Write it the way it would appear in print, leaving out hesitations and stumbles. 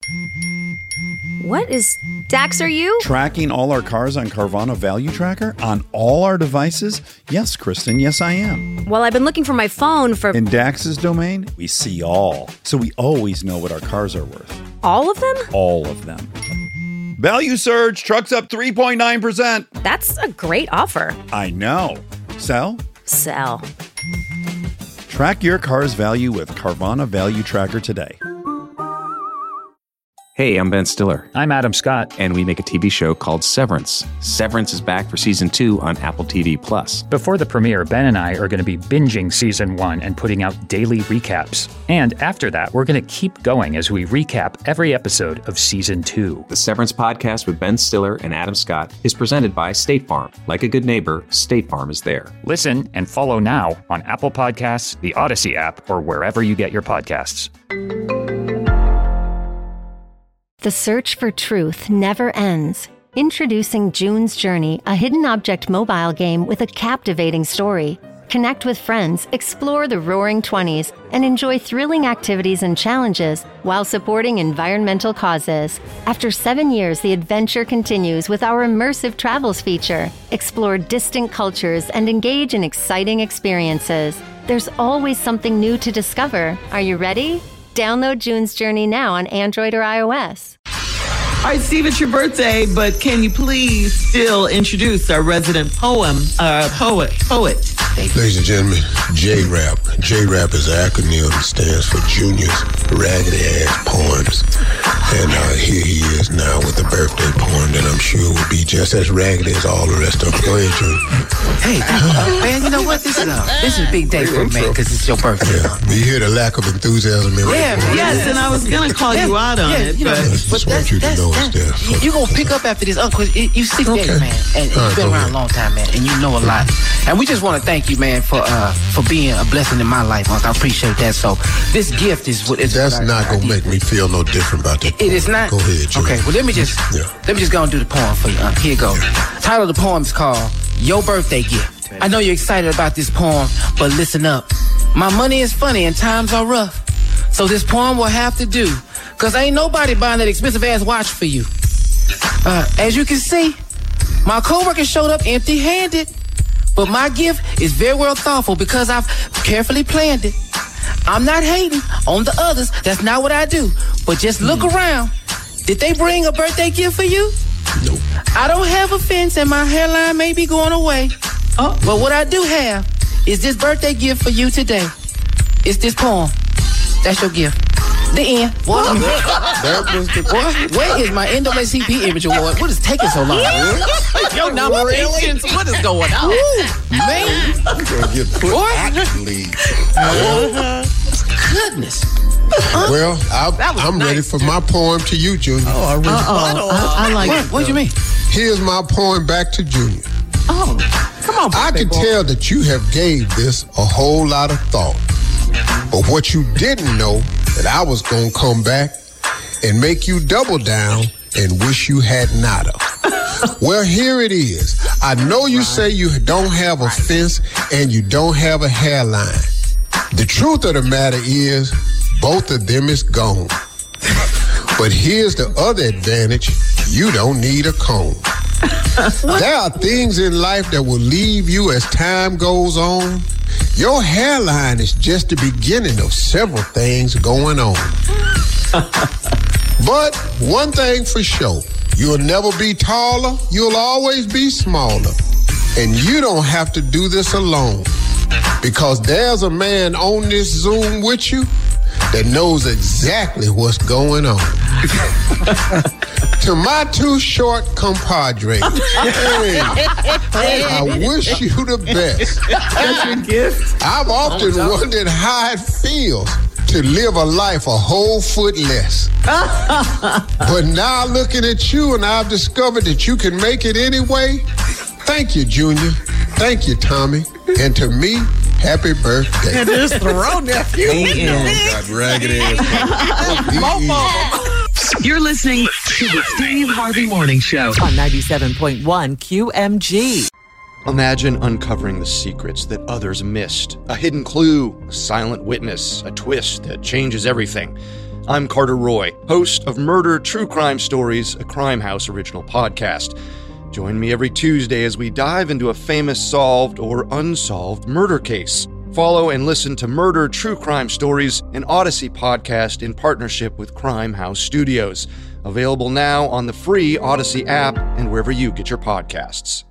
What is... Dax, are you? Tracking all our cars on Carvana Value Tracker on all our devices? Yes, Kristen, yes I am. Well, I've been looking for my phone for... In Dax's domain, we see all. So we always know what our cars are worth. All of them? All of them. Value surge, trucks up 3.9%. That's a great offer. I know. Sell? Sell. Track your car's value with Carvana Value Tracker today. Hey, I'm Ben Stiller. I'm Adam Scott. And we make a TV show called Severance. Severance is back for Season 2 on Apple TV+. Before the premiere, Ben and I are going to be binging Season 1 and putting out daily recaps. And after that, we're going to keep going as we recap every episode of Season 2. The Severance podcast with Ben Stiller and Adam Scott is presented by State Farm. Like a good neighbor, State Farm is there. Listen and follow now on Apple Podcasts, the Odyssey app, or wherever you get your podcasts. The search for truth never ends. Introducing June's Journey, a hidden object mobile game with a captivating story. Connect with friends, explore the Roaring 20s, and enjoy thrilling activities and challenges while supporting environmental causes. After 7 years, the adventure continues with our immersive travels feature. Explore distant cultures and engage in exciting experiences. There's always something new to discover. Are you ready? Download June's Journey now on Android or iOS. All right, Steve, it's your birthday, but can you please still introduce our resident poet? Ladies and gentlemen, J-Rap. J-Rap is an acronym that stands for Junior's Raggedy Ass Poems. And here he is now with a birthday poem that I'm sure will be just as raggedy as all the rest of them. Go ahead, Junior. Hey, man, you know what? This is a big day for me, man, because it's your birthday. Yeah, you hear the lack of enthusiasm in Yes, and I was going to call you out on it. You know, I just want you to know it's there. You're going to pick up after this, Uncle. You 6'8", man, and you've been around a long time, man, and you know a lot. And we just want to thank you, man, for being a blessing in my life, Uncle. I appreciate that. So this gift is what... That's not going to make me feel no different about that. It is not? Go ahead, Junior. Okay, well, let me just go and do the poem for you. Here you go. Title of the poem is called Your Birthday Gift. I know you're excited about this poem, but listen up. My money is funny and times are rough. So this poem will have to do, because ain't nobody buying that expensive-ass watch for you. As you can see, my coworker showed up empty-handed, but my gift is very well thoughtful because I've carefully planned it. I'm not hating on the others. That's not what I do. But just look around. Did they bring a birthday gift for you? Nope. I don't have a fence and my hairline may be going away. But what I do have is this birthday gift for you today. It's this poem. That's your gift. The end. What? Where is my NAACP Image Award? What is taking so long? Your nominations. What is going on? Man. You're going to get put action lead. Goodness. Well, I'm ready for my poem to you, Junior. I like it. What do you mean? Here's my poem back to Junior. Oh, come on. I can tell that you have gave this a whole lot of thought. But what you didn't know, that I was going to come back and make you double down and wish you had not of. Well, here it is. I know you say you don't have a fence and you don't have a hairline. The truth of the matter is, both of them is gone. But here's the other advantage. You don't need a comb. There are things in life that will leave you as time goes on. Your hairline is just the beginning of several things going on. But one thing for sure, you'll never be taller, you'll always be smaller. And you don't have to do this alone, because there's a man on this Zoom with you that knows exactly what's going on. To my two short compadres, hey, I wish you the best. That's your gift. I've often wondered how it feels to live a life a whole foot less. But now looking at you, and I've discovered that you can make it anyway. Thank you, Junior. Thank you, Tommy. And to me, happy birthday. It is the road nephew. Got ragged ass. You're listening to the Steve Harvey Morning Show on 97.1 QMG. Imagine uncovering the secrets that others missed. A hidden clue, a silent witness, a twist that changes everything. I'm Carter Roy, host of Murder True Crime Stories, a Crime House original podcast. Join me every Tuesday as we dive into a famous solved or unsolved murder case. Follow and listen to Murder True Crime Stories, an Odyssey podcast in partnership with Crime House Studios. Available now on the free Odyssey app and wherever you get your podcasts.